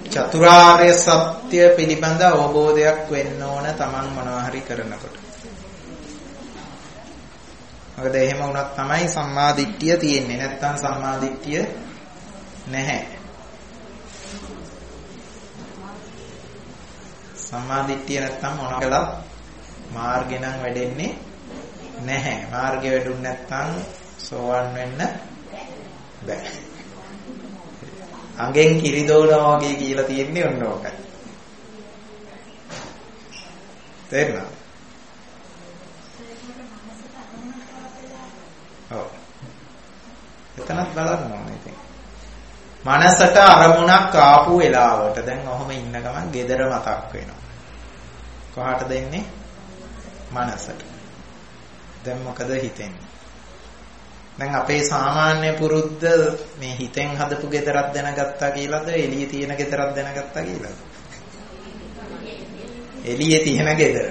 චතුරාර්ය සත්‍ය පිළිබඳ අවබෝධයක් වෙන්න ඕන තමන් මොනවා හරි කරනකොට. මොකද එහෙම වුණත් තමයි සම්මා දිට්ඨිය තියෙන්නේ. නැත්තම් සම්මා දිට්ඨිය නැහැ. සම්මා දිට්ඨිය නැත්තම් මොනවා කළත් මාර්ගේ නම් වැඩෙන්නේ නැහැ. මාර්ගේ වැඩුණ නැත්තම් සෝවන් වෙන්න බෑ. අඟෙන් කිරි දෝනවා වගේ කියලා තියෙන්නේ ඔන්න ඕකයි. තේරුණා? ඔව්. එතනත් බලන්න ඕනේ ඉතින්. මනසට අරමුණක් ආපු වෙලාවට දැන් ඔහොම ඉන්න ගමන් gedara මතක් වෙනවා. කොහාටද එන්නේ? මනසට. දැන් මොකද හිතෙන්නේ? දැන් අපේ සාමාන්‍ය පුරුද්ද මේ හිතෙන් හදපු ගෙදරක් දැනගත්තා කියලාද එළියේ තියෙන ගෙදරක් දැනගත්තා කියලාද? එළියේ තියෙන ගෙදර.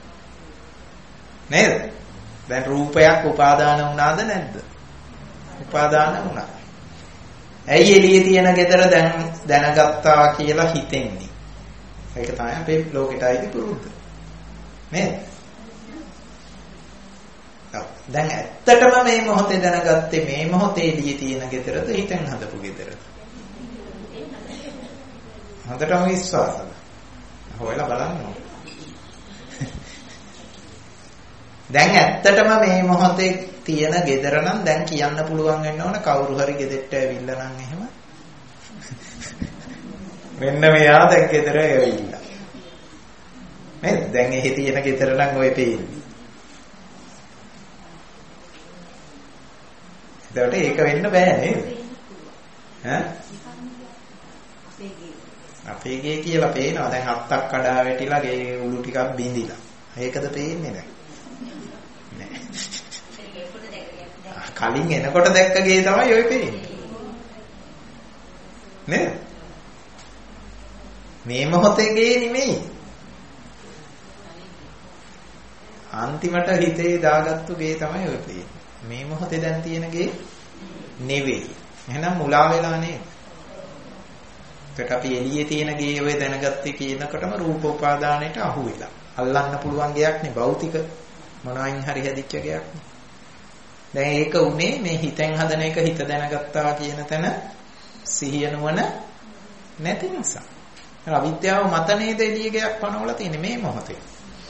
නේද? දැන් රූපයක් උපාදාන වුණාද නැද්ද? උපාදාන වුණා. ඇයි එළියේ තියෙන ගෙදර දැනගත්තා කියලා හිතෙන්නේ? ඒක තමයි අපේ ලෝකෙට ආйти පුරුද්ද. නේද? දැන් ඇත්තටම මේ මොහොතේ දැනගත්තේ මේ මොහොතේ එළියේ තියෙන ගෙදරද හිතෙන් හදපු ගෙදරද? හොඳටම විශ්වාසද? හොයලා බලන්න ඕනේ. දැන් ඇත්තටම මේ මොහොතේ තියෙන ගෙදර නම් දැන් කියන්න පුළුවන් වෙන්න ඕන කවුරු හරි ගෙදෙට්ට ඇවිල්ලා නම් එහෙම. මෙන්න මෙයා දැන් ගෙදර ඇවිල්ලා. නේද? දැන් එහි තියෙන ගෙදර නම් ඔය පේන්නේ. ඒකට ඒක වෙන්න බෑ නේද? ඈ? අපේ ගේ කියලා පේනවා. දැන් හත්තක් කඩා වැටිලා ගේ උළු ටිකක් බිඳිලා. ඒකද පේන්නේ දැන්? නෑ. කලින් එනකොට දැක්ක ගේ තමයි ඔය පේන්නේ. නේද? මේ මොහොතේ ගේ නෙමෙයි. අන්තිමට හිතේ දාගත්තු ගේ තමයි ඔය පේන්නේ. මේ මොහොතේ දැන් තියෙන ගේ නෙවෙයි. එහෙනම් මුලා වෙලා නේද? ඒකට අපි එළියේ තියෙන ගේ ඔය දැනගත්තේ කියනකොටම රූප උපාදානයට අහු වෙලා. අල්ලන්න පුළුවන් ගයක් නේ භෞතික මොනවායින් හරි හැදිච්ච ගයක් නේ. දැන් ඒක උනේ මේ හිතෙන් හදන එක හිත දැනගත්තා කියන තැන සිහිය නුවණ නැති නිසා. අවිද්‍යාව මත නේද එළියේ ගයක් පනවලා තියෙන්නේ මේ මොහොතේ.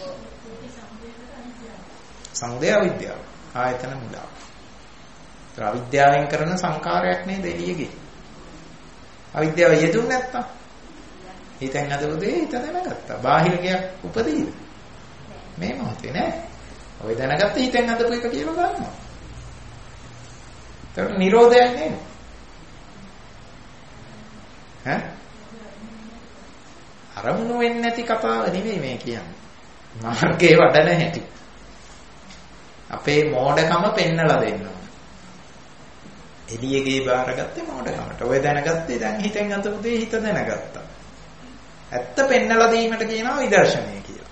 සමුදය අවිද්‍යාව. ආයතන මුලාව. අවිද්‍යාවෙන් කරන සංකාරයක් නේද එළියේගේ. අවිද්‍යාව යෙදුන්නේ නැත්තම් හිතෙන් හදපු දේ හිත දැනගත්තා. බාහිර ගයක් උපදීද? මේ මොහොතේ නෑ. ඔය දැනගත්තේ හිතෙන් හදපු එක කියලා ගන්නවා. ඒකට නිරෝධයක් නේද? ඈ? අරමුණු වෙන්නේ නැති කතාව නෙවෙයි මේ කියන්නේ. මාර්ගයේ වඩන හැටි. අපේ මෝඩකම පෙන්නලා දෙන්න ඕන. එළියේගේ බාරගත්තේ මෝඩකමට. ඔය දැනගත්තේ දැන් හිතෙන් අතපු දේ හිත දැනගත්තා. ඇත්ත පෙන්නලා දීමට කියනවා විදර්ශනය කියලා.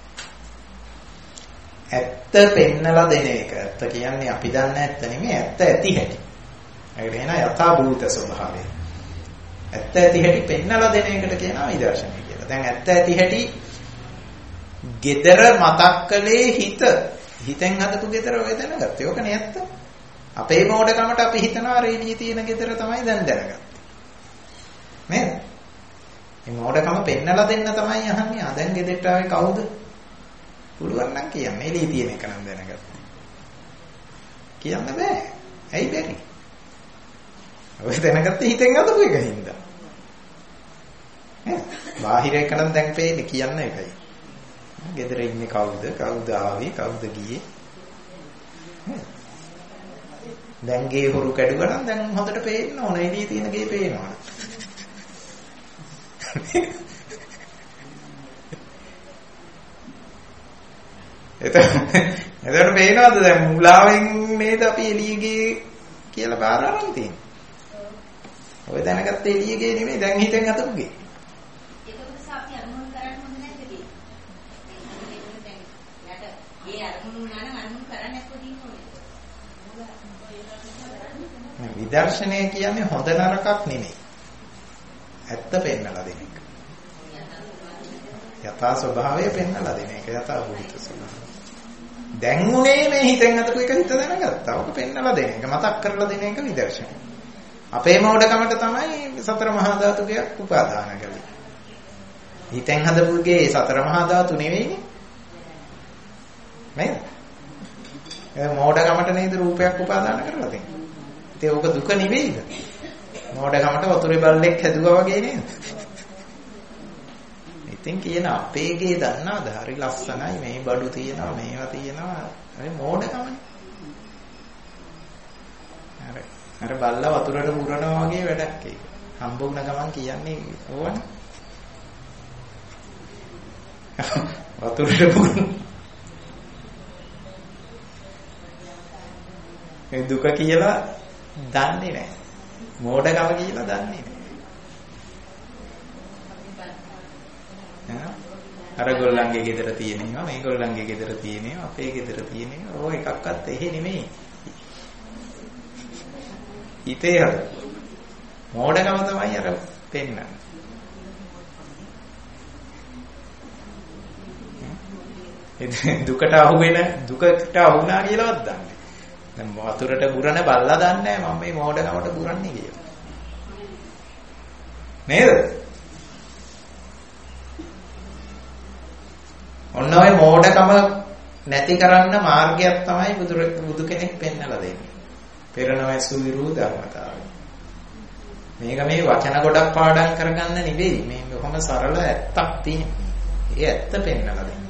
ඇත්ත පෙන්නලා දෙන එක. ඇත්ත කියන්නේ අපි දන්න ඇත්ත නෙමෙයි ඇත්ත ඇති හැටි. ඒකට කියනවා යථා භූත ස්වභාවය. ඇත්ත ඇති හැටි පෙන්නලා දෙන එකට කියනවා විදර්ශනය කියලා. දැන් ඇත්ත ඇති හැටි gedara මතක් කළේ හිතෙන් හදපු gedara ඔය දැනගත්තේ. ඕක නේ ඇත්ත. අපේ මෝඩකමට අපි හිතනවා රේඩියේ තියෙන gedara තමයි දැන් දැනගත්තේ. නේද? මේ මෝඩකම පෙන්නලා දෙන්න තමයි අහන්නේ. ආ දැන් gedෙට්ට ආවේ කවුද? පුළුවන් නම් කියන්න. එළියේ තියෙන එක නම් දැනගත්තා. කියන්න බෑ. ඇයි බැරි? ඔය දැනගත්තේ හිතෙන් හදපු එක හින්දා. බාහිර එක නම් දැන් පේන්නේ කියන්න එකයි. ගෙදර ඉන්නේ කවුද? කවුද ආවේ? කවුද ගියේ? දැන් ගේ හොරු කැඩුවා නම් දැන් හොඳට පේන්න ඕන. එළියේ තියෙන ගේ පේනවා. එතකොට පේනවද දැන් මුලාවෙන් නේද අපි එළියේ ගේ කියලා බාර අරන් තියෙන්නේ. ඔය දැනගත්ත එළියේ ගේ නෙමෙයි දැන් හිතෙන් අතපු ගේ. විදර්ශනය කියන්නේ හොඳ නරකක් නෙමෙයි. ඇත්ත පෙන්නලා දෙන එක. යථා ස්වභාවය පෙන්වලා දෙන එක යථා භූත ස්වභාවය. දැන් උනේ මේ හිතෙන් අතපු එක හිත දැනගත්තා. ඔක පෙන්වලා දෙන එක මතක් කරලා දෙන එක විදර්ශනය. අපේ මෝඩකමට තමයි සතර මහා ධාතුකයක් උපාදාන කරන්නේ. හිතෙන් හදපුගේ සතර මහා ධාතු නෙවෙයිනේ. නේද? ඒ මෝඩකමට නේද රූපයක් උපාදාන කරලා තියෙන්නේ. ඉතින් ඕක දුක නෙවෙයිද? මෝඩකමට වතුරේ බල්ලෙක් හැදුවා වගේ නේද? ඉතින් කියන අපේගේ දන්නවද? හරි ලස්සනයි මේ බඩු තියෙනවා මේවා තියෙනවා. හරි මෝඩකමනේ. අර බල්ලා වතුරට පුරනවා වගේ වැඩක් ඒක. හම්බ වුණ ගමන් කියන්නේ ඕවනේ. වතුරට පුරන. ඒ දුක කියලා දන්නේ නැහැ. මෝඩකම කියලා දන්නේ නැහැ. අර ගොල්ලන්ගේ ගෙදර තියෙනවා මේ ගොල්ලන්ගේ ගෙදර තියෙනවා අපේ ගෙදර තියෙනවා ඕක එකක්වත් එහෙ නෙමෙයි. හිතේ හද මෝඩකම තමයි අර පෙන්නන්නේ. දුකට අහුණා කියලාවත් දන්නේ. දැන් වතුරට පුරන බල්ලා දන්නේ නැහැ මම මේ මෝඩකමට පුරන්නේ කියලා. නේද? ඔන්න ඔය මෝඩකම නැති කරන්න මාර්ගයක් තමයි බුදු කෙනෙක් පෙන්නලා දෙන්නේ. පෙරණැසු විරු ධර්මතාවය. මේක මේ වචන ගොඩක් පාඩම් කරගන්න නෙවෙයි. මේ කොහොම සරල ඇත්තක් තියෙන්නේ. ඒ ඇත්ත පෙන්නලා දෙන්නේ.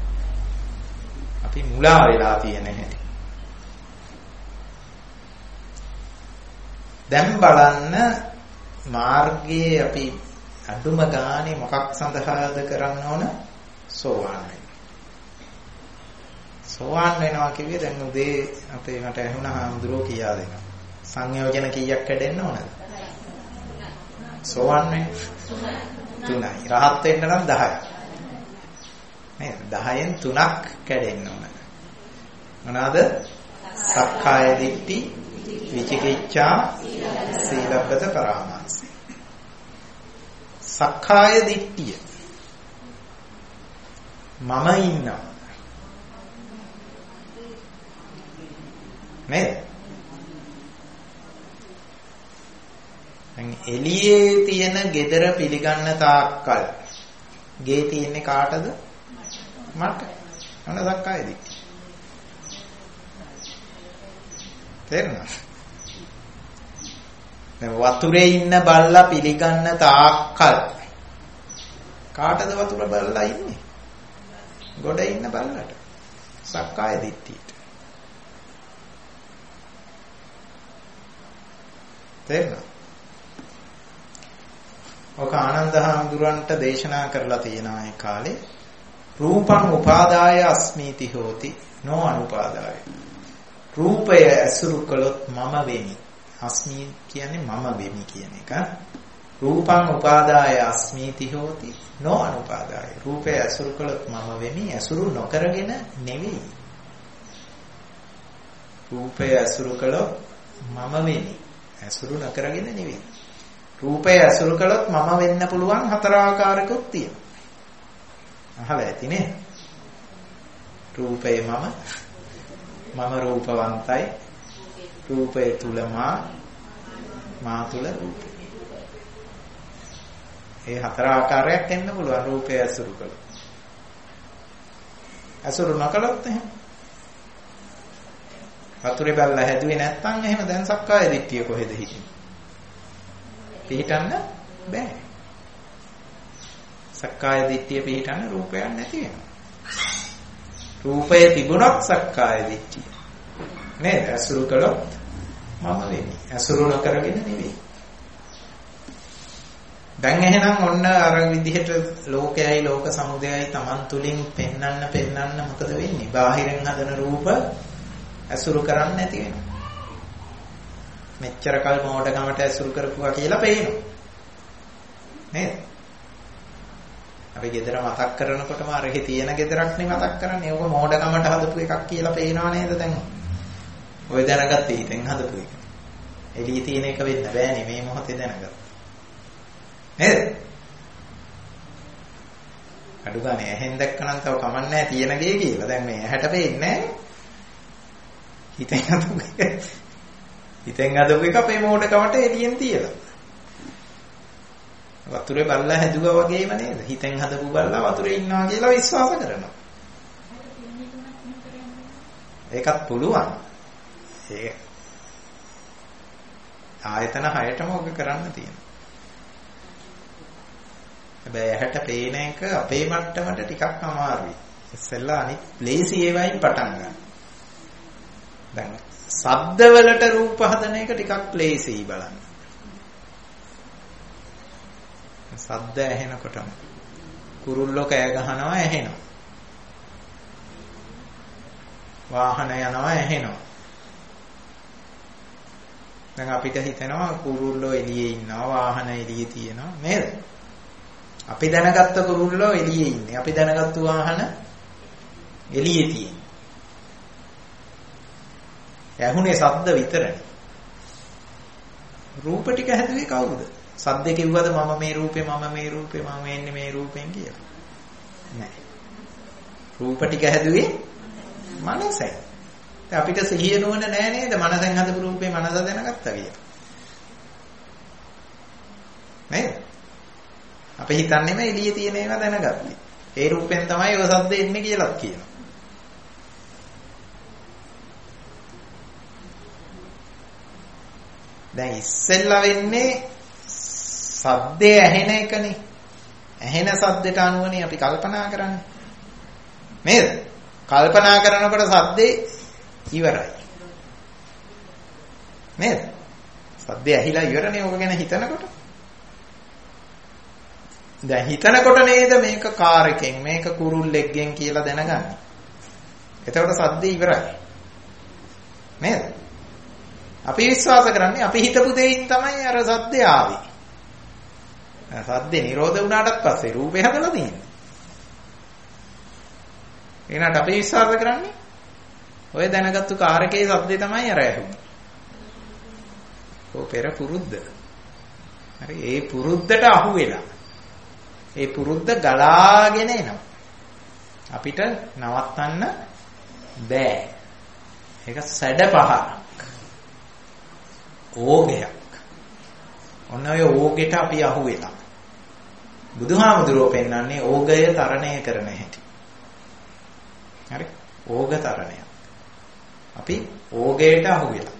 අපි මුලා වෙලා තියෙන හැටි. දැන් බලන්න මාර්ගයේ අපි අඳුම ගානේ මොකක් සඳහාද කරන්න ඕන? සෝවාන් වෙන්න. සෝවාන් වෙනවා කිව්වේ දැන් උදේ අපේ මට ඇහුණා හාමුදුරුවෝ කියා දෙනවා. සංයෝජන කීයක් කැඩෙන්න ඕනද? සෝවාන් වෙන්න 3යි. රහත් වෙන්න නම් 10යි. නේද? 10න් 3ක් කැඩෙන්න ඕන. මොනවාද? සක්කාය දිට්ඨි, විචිකිච්ඡා, සීලබ්බත පරාමාස. සක්කාය දිට්ඨිය. මම ඉන්නවා. නේද? දැන් එළියේ තියෙන gedara පිළිගන්න තාක්කල් ගේ තියෙන්නේ කාටද? මට. මොන සක්කාය දිට්ඨිය. තේරුණාද? දැන් වතුරේ ඉන්න බල්ලා පිළිගන්න තාක්කල් කාටද වතුර බල්ලා ඉන්නේ? ගොඩ ඉන්න බල්ලට. සක්කාය දිට්ඨියට. තේරුණාද? ඔක ආනන්ද හාමුදුරන්ට දේශනා කරලා තියෙනවා ඒ කාලේ. රූපං උපාදාය අස්මීති හෝති නෝ අනුපාදාය. රූපය ඇසුරු කළොත් මම වෙමි. අස්මී කියන්නේ මම වෙමි කියන එක. රූපං උපාදාය අස්මීති හෝති නෝ අනුපාදාය. රූපය ඇසුරු කළොත් මම වෙමි. ඇසුරු නොකරගෙන නෙවෙයි. රූපය ඇසුරු කළොත් මම වෙමි. ඇසුරු නොකරගෙන නෙවෙයි. රූපය ඇසුරු කළොත් මම වෙන්න පුළුවන් 4 ආකාරයකුත් තියෙනවා. අහලා ඇතිනේ. රූපේ මම රූපවන්තයි. රූපේ තුල මා තුල රූපේ. ඒ 4 ආකාරයක් එන්න පුළුවන් රූපය ඇසුරු කළොත්. ඇසුරු නොකළොත් එහෙම. වතුරේ බැලලා හැදුවේ නැත්නම් එහෙම දැන් සක්කාය දිට්ඨිය කොහෙද හිටින්නේ? පිහිටන්න බෑ. සක්කාය දිට්ඨිය පිහිටන්න රූපයක් නැති වෙනවා. රූපය තිබුණොත් සක්කාය දිට්ඨිය. නේද? අසුරු කළොත් මම වෙන්නේ. අසුරු නොකරගෙන නෙවෙයි. දැන් එහෙනම් ඔන්න අර විදිහට ලෝකයයි ලෝක සමුදයයි Taman තුලින් පෙන්වන්න මොකද වෙන්නේ? බාහිරින් හදන රූප අසුරු කරන්නේ නැති වෙනවා. මෙච්චර කල් මොඩකමට ඇසුරු කරපුවා කියලා පේනවා. නේද? අපි ගෙදර මතක් කරනකොටම අර එහි තියෙන ගෙදරක් නේ මතක් කරන්නේ. ඕක මොඩකමට හදපු එකක් කියලා පේනව නේද දැන්? ඔය දැනගත්තේ හිතෙන් හදපු එක. එළියේ තියෙන එක වෙන්න බෑනේ මේ මොහොතේ දැනගත්තා. නේද? අඩු ගානේ ඇහෙන් දැක්කනම් තව කමන්නේ තියෙන ගේ කියලා. දැන් මේ ඇහැට පේන්නේ හිතෙන් අදපු එක අපේ මෝඩකමට එළියෙන් තියලා. වතුරේ බල්ලා හැදුවා වගේම නේද? හිතෙන් හදපු බල්ලා වතුරේ ඉන්නවා කියලා විශ්වාස කරනවා. ඒකත් පුළුවන්. ඒ ආයතන 6ටම ඔක කරන්න තියෙනවා. හැබැයි ඇහැට පේන එක අපේ මට්ටමට ටිකක් අමාරුයි. ඉස්සෙල්ලා අනිත් ලේසි ඒවායින් පටන් ගන්න. දැන් ශබ්ද වලට රූප හදන එක ටිකක් ලේසියි බලන්න. ශබ්ද ඇහෙනකොටම කුරුල්ලෝ කෑ ගහනවා ඇහෙනවා. වාහන යනවා ඇහෙනවා. දැන් අපිට හිතෙනවා කුරුල්ලෝ එළියේ ඉන්නවා වාහන එළියේ තියෙනවා නේද? අපි දැනගත්ත කුරුල්ලෝ එළියේ ඉන්නේ. අපි දැනගත්තු වාහන එළියේ තියෙන්නේ. ඇහුනේ ශබ්ද විතරනේ. රූප ටික හැදුවේ කවුද? ශබ්ද කිව්වද මම මේ රූපේ මම එන්නේ මේ රූපෙන් කියලා? නෑ. රූප ටික හැදුවේ මනසයි. දැන් අපිට සිහිය නොවන නෑ නේද? මනසෙන් හදපු රූපේ මනස දැනගත්තා කියලා. නේද? අපි හිතන්නේම එළියේ තියෙන ඒවා දැනගත්තේ. ඒ රූපෙන් තමයි ඔය ශබ්ද එන්නේ කියලාත් කියනවා. දැන් ඉස්සෙල්ලා වෙන්නේ ශබ්දේ ඇහෙන එකනේ. ඇහෙන ශබ්දයට අනුවනේ අපි කල්පනා කරන්නේ. නේද? කල්පනා කරනකොට ශබ්දේ ඉවරයි. නේද? ශබ්දේ ඇහිලා ඉවරනේ ඔක ගැන හිතනකොට. දැන් හිතනකොට නේද මේක කාර් එකෙන් මේක කුරුල්ලෙක්ගෙන් කියලා දැනගන්නේ. එතකොට ශබ්දේ ඉවරයි. නේද? අපි විශ්වාස කරන්නේ අපි හිතපු දෙයින් තමයි අර ශබ්දේ ආවේ. ශබ්දේ නිරෝධ වුණාට පස්සේ රූපේ හදලා තියෙන්නේ. එහෙනම් අපි විශ්වාස කරන්නේ ඔය දැනගත්තු කාරකේ ශබ්දේ තමයි අර ඇහුනේ. පෙර පුරුද්ද. හරි ඒ පුරුද්දට අහු වෙලා. ඒ පුරුද්ද ගලාගෙන එනවා. අපිට නවත්තන්න බෑ. ඒක සැඩ පහක්. ඕගයක්. ඔන්න ඔය ඕගෙට අපි අහු වෙලා. බුදුහාමුදුරුවෝ පෙන්වන්නේ ඕගය තරණය කරන හැටි. හරි? ඕග තරණය. අපි ඕගයට අහු වෙලා.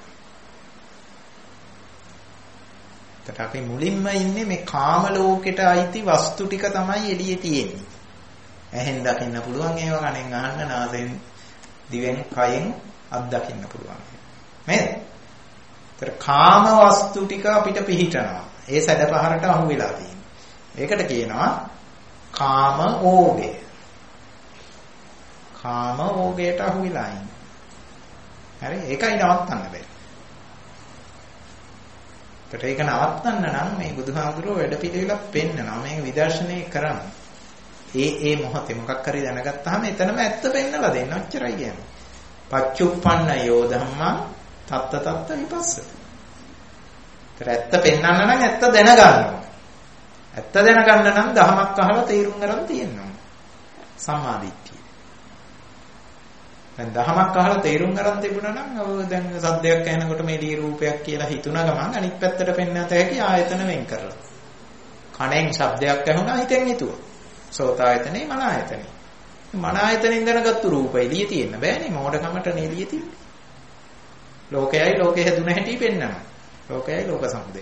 ඒකට අපි මුලින්ම ඉන්නේ මේ කාම ලෝකෙට අයිති වස්තු ටික තමයි එළියේ තියෙන්නේ. ඇහෙන් දකින්න පුළුවන් ඒවා, කනෙන් අහන්න, නාසයෙන්, දිවෙන්, කයෙන් අත්දකින්න පුළුවන්. නේද? ඒතර කාම වස්තු ටික අපිට පිහිටනවා. ඒ සැඩපහරට අහු වෙලා තියෙනවා. ඒකට කියනවා කාම ඕගය. කාම ඕගයට අහු වෙලා ඉන්නේ. හරි? ඒකයි නවත්තන්න බැරි. ඒකට ඒක නවත්තන්න නම් මේ බුදුහාමුදුරුවෝ වැඩ පිළිවෙලක් පෙන්නනවා. මේක විදර්ශනය කරන්න. ඒ මොහොතේ මොකක් හරි දැනගත්තාම එතනම ඇත්ත පෙන්නලා දෙන්න. ඔච්චරයි කියන්නේ. පච්චුප්පන්න යෝ ධම්මං තත්ත විපස්සති. ඒතර ඇත්ත පෙන්වන්න නම් ඇත්ත දැනගන්න. ඇත්ත දැනගන්න නම් දහමක් අහලා තේරුම් ගන්න තියෙනවා. සම්මාදිට්ඨිය. දැන් දහමක් අහලා තේරුම් ගන්න තිබුණා නම් ඔය දැන් සද්දයක් ඇහෙනකොට මේ දී රූපයක් කියලා හිතුණා ගමන් අනිත් පැත්තට පෙන්වන්නත් හැකි ආයතන වෙන් කරලා. කණෙන් ශබ්දයක් ඇහුණා හිතෙන් හිතුවා. සෝතායතනේ මන ආයතනේ. මන ආයතනෙන් දැනගත්තු රූපය එළියේ තියෙන්න බෑනේ. මෝඩකමට නෙළියේ තියෙන්නේ. ලෝකයයි ලෝකේ හැදුන හැටි පෙන්වනවා. ලෝකයයි ලෝක සමුදය.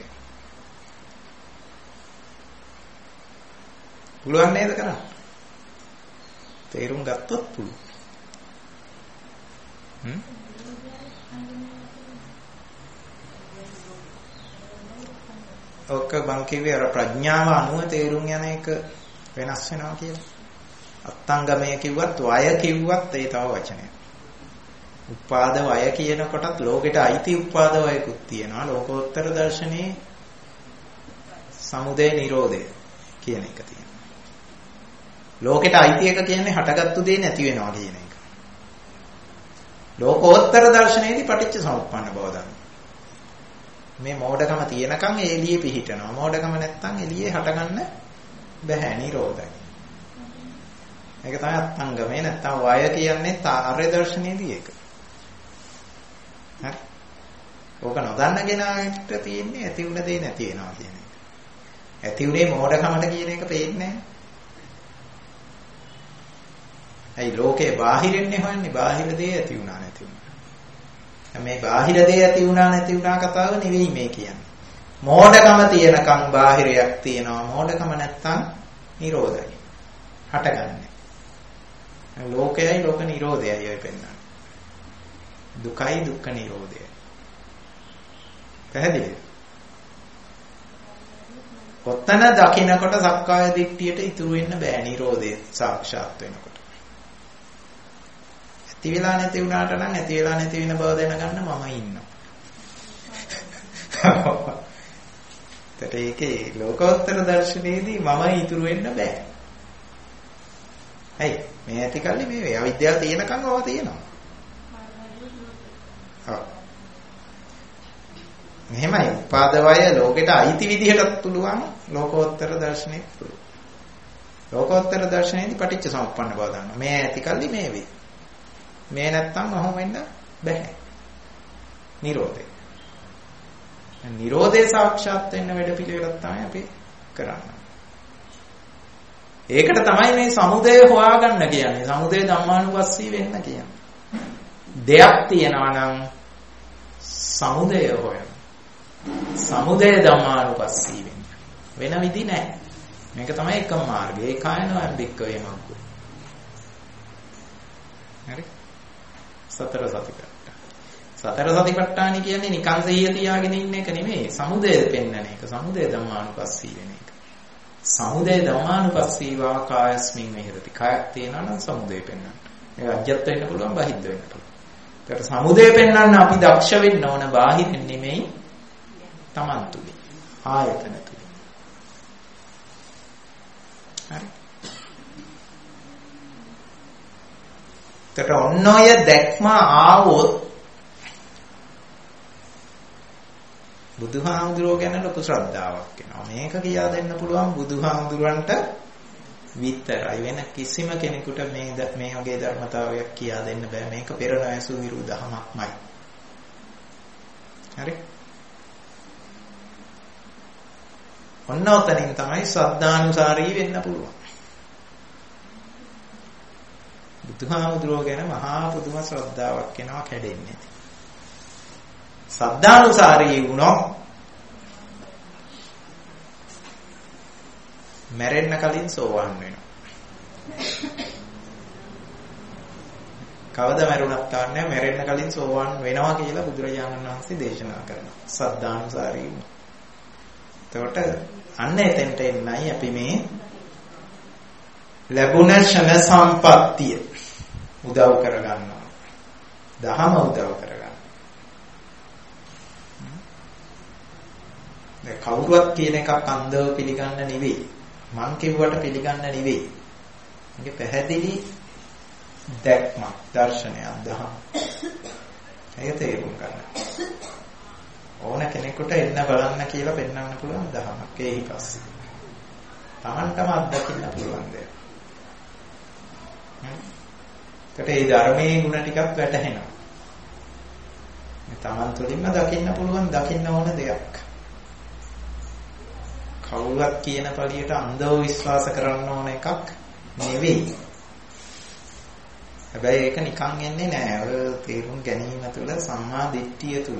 පුළුවන් නේද කරන්න? තේරුම් ගත්තොත් පුළුවන්. ඔක මං කිව්වේ අර ප්‍රඥාව අනුව තේරුම් යන එක වෙනස් වෙනවා කියලා. අත්ංගමය කිව්වත් වය කිව්වත් ඒ තව වචනයක්. උපාද වය කියන කොටත් ලෝකෙට අයිති උපාද වයකුත් තියෙනවා. ලෝකෝත්තර දර්ශනයේ සමුදය නිරෝධය කියන එක තියෙනවා. ලෝකෙට අයිති එක කියන්නේ හටගත්තු දේ නැති වෙනවා කියන එක. ලෝකෝත්තර දර්ශනයේදී පටිච්ච සමුප්පන්න බව දන්නවා. මේ මෝඩකම තියෙනකන් එළියේ පිහිටනවා. මෝඩකම නැත්තම් එළියේ හටගන්න බෑ. නිරෝධයි. ඒක තමයි අත්ංගමේ නැත්තම් වය කියන්නේ ආර්ය දර්ශනයේදී ඒක. හරි. ඕක නොදන්න කෙනාට තියෙන්නේ ඇති වුණ දේ නැති වෙනවා කියන එක. ඇති උනේ මෝඩකමට කියන එක පේන්නේ නැහැ. ඇයි ලෝකේ බාහිරින්නේ හොයන්නේ බාහිර දේ ඇති වුණා නැති වුණා. මේ බාහිර දේ ඇති වුණා නැති වුණා කතාව නෙවෙයි මේ කියන්නේ. මෝඩකම තියෙනකම් බාහිරයක් තියෙනවා. මෝඩකම නැත්තම් නිරෝධයි. හටගන්නේ. ලෝකයයි ලෝක නිරෝධයයි ඔය පෙන්නන්නේ. දුකයි දුක්ඛ නිරෝධයයි. පැහැදිලිද? ඔතන දකින්නකොට සක්කාය දිට්ඨියට ඉතුරු වෙන්න බෑ නිරෝධය සාක්ෂාත් වෙනකොට. ඇති වෙලා නැති වුණාට නම් ඇති වෙලා නැති වෙන බව දැනගන්න මම ඉන්නවා. ඒකේ ලෝකෝත්තර දර්ශනයේදී මම ඉතුරු වෙන්න බෑ. හයි මේ ඇති කල්ලි මේ අවිද්‍යාව තියෙනකන් ඕවා තියෙනවා. ඔව්. මෙහෙමයි උපාදවය ලෝකෙට අයිති විදිහටත් පුළුවන් ලෝකෝත්තර දර්ශනෙත් පුළුවන්. ලෝකෝත්තර දර්ශනයේදී පටිච්ච සමුප්පන්න බව දන්නවා. මේ ඇති කල්ලි මේ වේ. මේ නැත්තම් ඔහොම වෙන්න බෑ. නිරෝධය. නිරෝධය සාක්ෂාත් වෙන්න වැඩ පිළිවෙලක් තමයි අපි කරන්නේ. ඒකට තමයි මේ සමුදය හොයාගන්න කියන්නේ. සමුදය ධම්මානුපස්සී වෙන්න කියන්නේ. දෙයක් තියනවා නම් සමුදය හොයන්න. සමුදය ධම්මානුපස්සී වෙන්න. වෙන විදි නැහැ. මේක තමයි එකම මාර්ගය. ඒකායනවම් බික්කවේ මග්ග. හරි? සතර සතිපට්ඨාන. සතර සතිපට්ඨාන කියන්නේ නිකන් සිහිය තියාගෙන ඉන්න එක නෙමෙයි. සමුදය පෙන්නන එක. සමුදය ධම්මානුපස්සී වෙන එක. සමුදය ධම්මානුපස්සීවා කායස්මින් විහෙරති. කායක් තියෙනවා නම් සමුදය පෙන්වන්න. ඒක අජ්ජත් වෙන්න පුළුවන්, බහිද්ද වෙන්න පුළුවන්. ඒකට සමුදය පෙන්වන්න අපි දක්ෂ වෙන්න ඕන බාහිරින් නෙමෙයි. තමන් තුලින්. ආයතන තුලින්. හරි. ඒකට ඔන්න ඔය දැක්ම ආවොත් බුදුහාමුදුරුවෝ ගැන ලොකු ශ්‍රද්ධාවක් එනවා. මේක කියා දෙන්න පුළුවන් බුදුහාමුදුරන්ට විතරයි. වෙන කිසිම කෙනෙකුට මේ වගේ ධර්මතාවයක් කියා දෙන්න බෑ. මේක පෙර නොඇසු විරුදහමක්මයි. හරි? ඔන්න ඔතනින් තමයි ශ්‍රද්ධානුසාරී වෙන්න පුළුවන්. බුදුහාමුදුරුවෝ ගැන මහා පුදුම ශ්‍රද්ධාවක් එනවා කැඩෙන්නේ. සද්ධානුසාරී වුණොත් මැරෙන්න කලින් සෝවන් වෙනවා. කවදා මැරුණත් කන්නේ මැරෙන්න කලින් සෝවන් වෙනවා කියලා බුදුරජාණන් වහන්සේ දේශනා කරනවා. සද්ධානුසාරී වුණොත්. එතකොට අන්න එතෙන්ට එන්නයි අපි මේ ලැබුණ ක්ෂණ සම්පත්තිය උදව් කරගන්නවා. දහම උදව් කරගන්නවා. කවුරුවත් කියන එකක් අන්ධව පිළිගන්න නෙවෙයි. මං කිව්වට පිළිගන්න නෙවෙයි. මේක පැහැදිලි දැක්මක්, දර්ශනයක්, දහම. ඒක තේරුම් ගන්න. ඕන කෙනෙකුට එන්න බලන්න කියලා පෙන්වන්න පුළුවන් දහමක්. ඒහි පස්සේ. Tamanටම අත්දකින්න පුළුවන් දෙයක්. ඒකට ඒ ධර්මයේ ගුණ ටිකක් වැටහෙනවා. මේ Taman තුළින්ම දකින්න පුළුවන්, දකින්න ඕන දෙයක්. කවුරුත් කියන පළියට අන්ධව විශ්වාස කරන්න ඕන එකක් නෙවෙයි. හැබැයි ඒක නිකන් එන්නේ නෑ. ඔය තේරුම් ගැනීම තුළ සම්මා දිට්ඨිය තුළ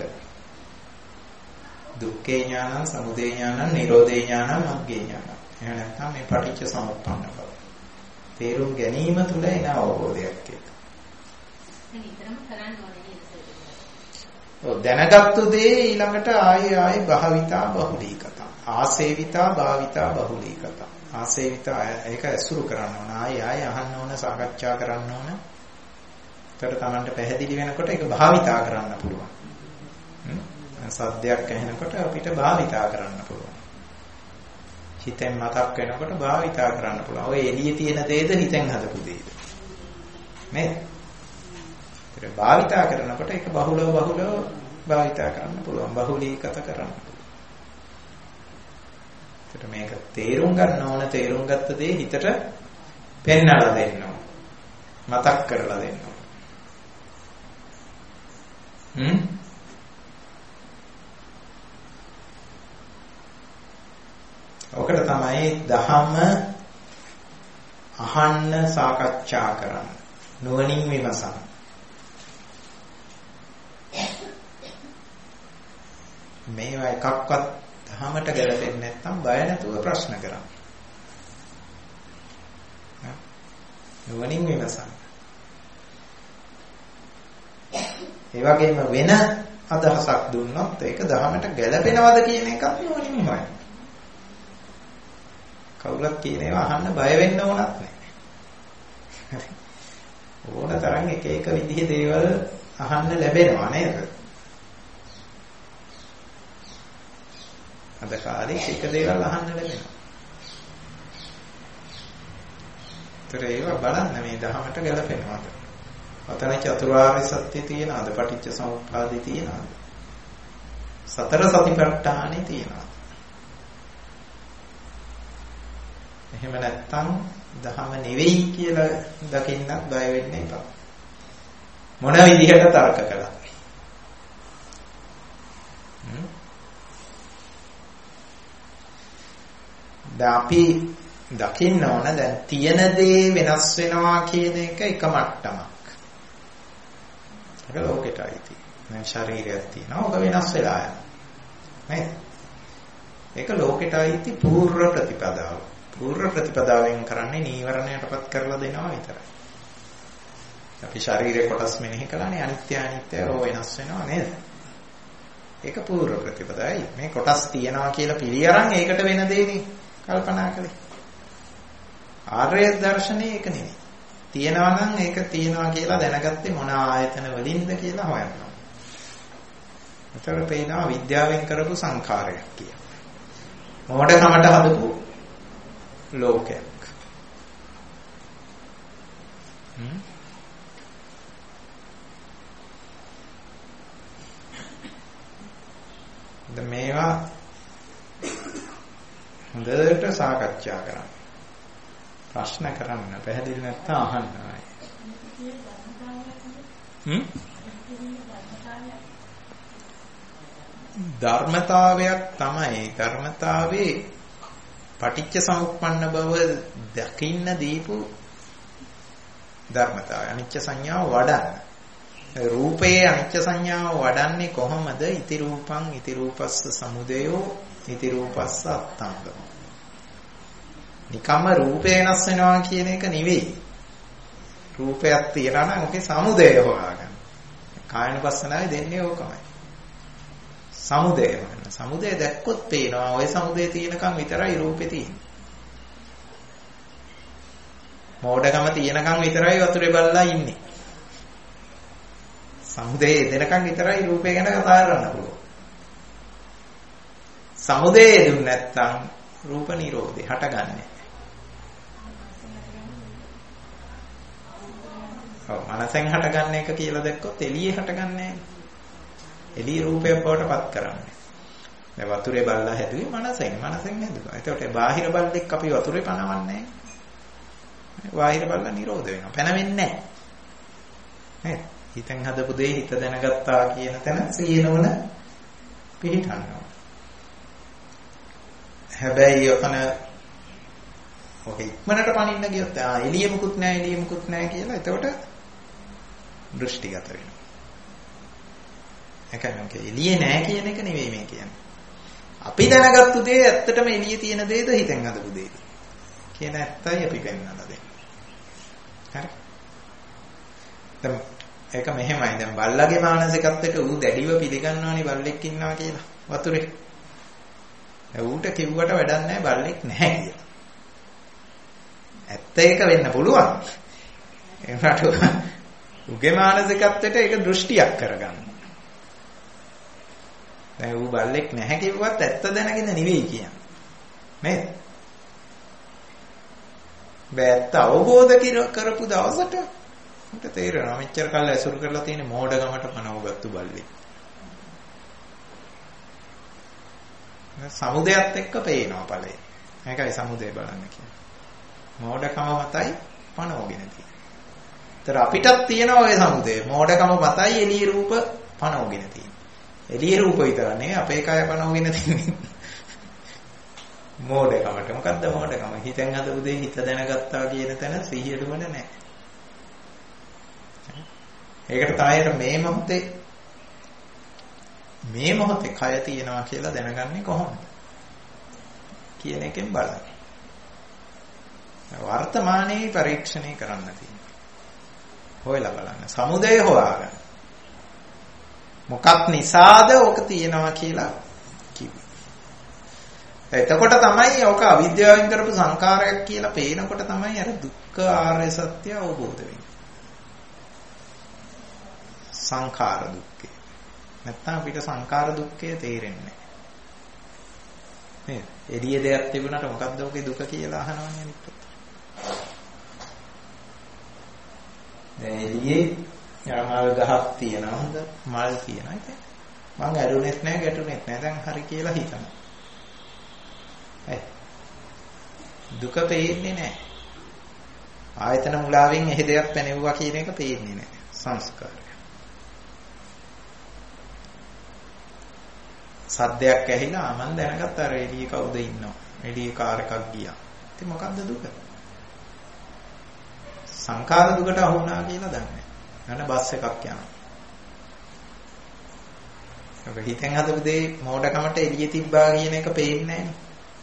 දුක්ඛේ ඥානං, සමුදය ඥානං, නිරෝධේ ඥානං, මග්ගේ ඥානං. එහෙම නැත්නම් මේ පටිච්ච සමුප්පන්න බව. තේරුම් ගැනීම තුළ එන අවබෝධයක් ඒක. නිතරම කරන්න ඕනේ නේද? ඔව් දැනගත්තු දේ ඊළඟට ආයේ භාවිතා බහුලීකත. ආසේවිතා භාවිතා බහුලීකත. ආසේවිතා ඒක ඇසුරු කරන්න ඕන. ආයේ අහන්න ඕන, සාකච්ඡා කරන්න ඕන. ඒකට Tamanට පැහැදිලි වෙනකොට ඒක භාවිතා කරන්න පුළුවන්. සද්දයක් ඇහෙනකොට අපිට භාවිතා කරන්න පුළුවන්. හිතෙන් මතක් වෙනකොට භාවිතා කරන්න පුළුවන්. ඔය එළියේ තියෙන දේද හිතෙන් හදපු දේද? නේද? ඒක භාවිතා කරනකොට ඒක බහුලව භාවිතා කරන්න පුළුවන්. බහුලීකත කරන්න. මේක තේරුම් ගන්න ඕන, තේරුම් ගත්ත දේ හිතට පෙන්වලා දෙන්න ඕන. මතක් කරලා දෙන්න. ඔකට තමයි දහම අහන්න සාකච්ඡා කරන්න. නුවණින් විමසන්න. මේවා එකක්වත් දහමට ගැලපෙන්නේ නැත්නම් බය නැතුව ප්‍රශ්න කරන්න. නුවණින් විමසන්න. ඒ වගේම වෙන අදහසක් දුන්නොත් ඒක දහමට ගැලපෙනවද කියන එකත් නුවණින් හොයන්න. කවුරුත් කියන ඒවා අහන්න බය වෙන්න ඕනත් නැහැ. ඕන තරම් එක එක විදිහේ දේවල් අහන්න ලැබෙනවා නේද? අද කාලේ එක දේවල් අහන්න ලැබෙනවා. ඒතර ඒවා බලන්න මේ දහමට ගැලපෙනවද? අතන චතුරාර්ය සත්‍ය තියෙනවද? පටිච්ච සමුප්පාදේ තියෙනවද? සතර සතිපට්ඨානෙ තියෙනවද? එහෙම නැත්තම් දහම නෙවෙයි කියලා දකින්නත් බය වෙන්න එපා. මොන විදිහට තර්ක කළා. දැන් අපි දකින්න ඕන දැන් තියෙන දේ වෙනස් වෙනවා කියන එක එක මට්ටමක්. ඒක ලෝකෙටයි තියෙන්නේ. දැන් ශරීරයක් තියෙනවා. ඔක වෙනස් වෙලා යනවා. නේද? ඒක ලෝකෙටයි පූර්ව ප්‍රතිපදාව. පූර්ව ප්‍රතිපදාවෙන් කරන්නේ නීවරණයටපත් කරලා දෙනවා විතරයි. අපි ශරීරේ කොටස් මෙනෙහි කළානේ අනිත්‍ය අනිත්‍ය රෝ වෙනස් වෙනවා නේද? ඒක පූර්ව ප්‍රතිපදාවයි. මේ කොටස් තියනවා කියලා පිළි අරන් ඒකට වෙන දෙන්නේ කල්පනා කළේ. ආර්ය දර්ශනේ ඒක නෙමෙයි. තියනවා නම් ඒක තියනවා කියලා දැනගත්තේ මොන ආයතන වලින්ද කියලා හොයනවා. ඒතර පේනවා විද්‍යාවෙන් කරපු සංඛාරයක් කියලා. මොඩකමට හදපු ලෝකයක්. මේවා හොඳට සාකච්ඡා කරන්න. ප්‍රශ්න කරන්න පැහැදිලි නැත්නම් අහන්න. ධර්මතාවයක් තමයි ධර්මතාවේ පටිච්ච සමුප්පන්න බව දකින්න දීපු ධර්මතාවය. අනිච්ච සංඥාව වඩන්න. රූපයේ අනිච්ච සංඥාව වඩන්නේ කොහොමද? ඉති රූපං ඉති රූපස්ස සමුදයෝ ඉති රූපස්ස අත්තංගම. නිකම්ම රූපේ වෙනස් වෙනවා කියන එක නෙවෙයි. රූපයක් තියනවා නම් ඔකේ සමුදය හොයාගන්න. කායනුපස්සනාවේ දෙන්නේ ඕකමයි. සමුදය හොයන්න. සමුදය දැක්කොත් පේනවා ඔය සමුදය තියෙනකම් විතරයි රූපේ තියෙන්නේ. මෝඩකම තියෙනකම් විතරයි වතුරේ බල්ලා ඉන්නේ. සමුදය දෙනකම් විතරයි රූපේ ගැන කතා කරන්න පුළුවන්. සමුදය දුන්න නැත්නම් රූප නිරෝධය හටගන්නේ. ඔව් මනසෙන් හටගන්න එක කියලා දැක්කොත් එළියේ හටගන්නේ නැහැ. එළිය රූපය බවට පත් කරන්නේ. දැන් වතුරේ බල්ලා හැදුවේ මනසෙන් හැදුවා. ඒකට බාහිර බල්ලෙක් අපි වතුරේ පනවන්නේ නැහැ. බාහිර බල්ලා නිරෝධ වෙනවා. පැනවෙන්නේ නැහැ. හිතෙන් හදපු දේ හිත දැනගත්තා කියන තැන සියනවන පිළිටන්නවා. හැබැයි ඔතන ඔක ඉක්මනට පනින්න ගියොත් එළිය මුකුත් නැහැ කියලා එතකොට දෘෂ්ටිගත වෙනවා. ඒකනම් එළියේ නැහැ කියන එක නෙවෙයි මේ කියන්නේ. අපි දැනගත්තු දේ ඇත්තටම එළියේ තියෙන දේද හිතෙන් හදපු දේද කියන ඇත්තයි අපි පෙන්වන්න දෙන්නේ. හරි. දැන් ඒක මෙහෙමයි. දැන් බල්ලගේ මානසිකත්වයට ඌ දැඩිව පිළිගන්නවනේ බල්ලෙක් ඉන්නවා කියලා වතුරේ. ඌට කිව්වට වැඩක් නැහැ බල්ලෙක් නැහැ කියලා. ඇත්ත ඒක වෙන්න පුළුවන්. ඒකට ඌගේ මානසිකත්වයට ඒක දෘෂ්ටියක් කරගන්න. දැන් ඌ බල්ලෙක් නැහැ කිව්වත් ඇත්ත දැනගෙන නෙවෙයි කියන්නේ. නේද? බෑත්ත අවබෝධ කරපු දවසට මට තේරෙනවා මෙච්චර කල් ඇසුරු කරලා තියෙන මෝඩකමට පනවගත්තු බල්ලෙක්. සමුදයත් එක්ක පේනවා ඵලය. මේකයි සමුදය බලන්න කියන්නේ. මෝඩකම මතයි පනවගෙන තියෙන්නේ. ඒතර අපිටත් තියෙනවා ඔය සමුදය. මෝඩකම මතයි එළිය රූප පනවගෙන තියෙන්නේ. එළිය රූප විතර නෙවෙයි අපේ කය පනවගෙන තියෙන්නේ. මෝඩකමට. මොකද්ද මෝඩකම? හිතෙන් හදපු දේ හිත දැනගත්තා කියන තැන සිහියටම නැහැ. ඒකට තමයි මේ මොහොතේ කය තියෙනවා කියලා දැනගන්නේ කොහොමද කියන එකෙන් බලන්න. වර්තමානයේ පරීක්ෂණය කරන්න තියෙනවා. හොයලා බලන්න. සමුදය හොයාගන්න. මොකක් නිසාද ඕක තියෙනවා කියලා කිව්වේ. එතකොට තමයි ඕක අවිද්‍යාවෙන් කරපු සංකාරයක් කියලා පේනකොට තමයි අර දුක්ඛ ආර්ය සත්‍ය අවබෝධ වෙන්නේ. සංඛාර දුක්ඛය. නැත්තම් අපිට සංඛාර දුක්ඛය තේරෙන්නේ නැහැ. නේද? එළිය දෙයක් තිබුණාට මොකද්ද ඔකේ දුක කියලා අහනවනේ අනිත් පැත්ත. දැන් එළියේ යමල් ගහක් තියෙනවා හොඳ මල් තියෙනවා. ඉතින් මං ඇරුණෙත් නැහැ ගැටුණෙත් නැහැ. දැන් හරි කියලා හිතනවා. දුක පේන්නේ නැහැ. ආයතන මුලාවෙන් එහෙ දෙයක් පැනෙවුවා කියන එක පේන්නේ නැහැ. සංස්කාරය. සද්දයක් ඇහිලා මම දැනගත්තා අර එළියේ කවුද ඉන්නවා. එළියේ කාර් එකක් ගියා. ඉතින් මොකද්ද දුක? සංඛාර දුකට අහු වුණා කියලා දන්නේ. නැන බස් එකක් යනවා. ඔබ හිතෙන් හදපු දේ මෝඩකමට එළියේ තිබ්බා කියන එක පේන්නේ නැහැ.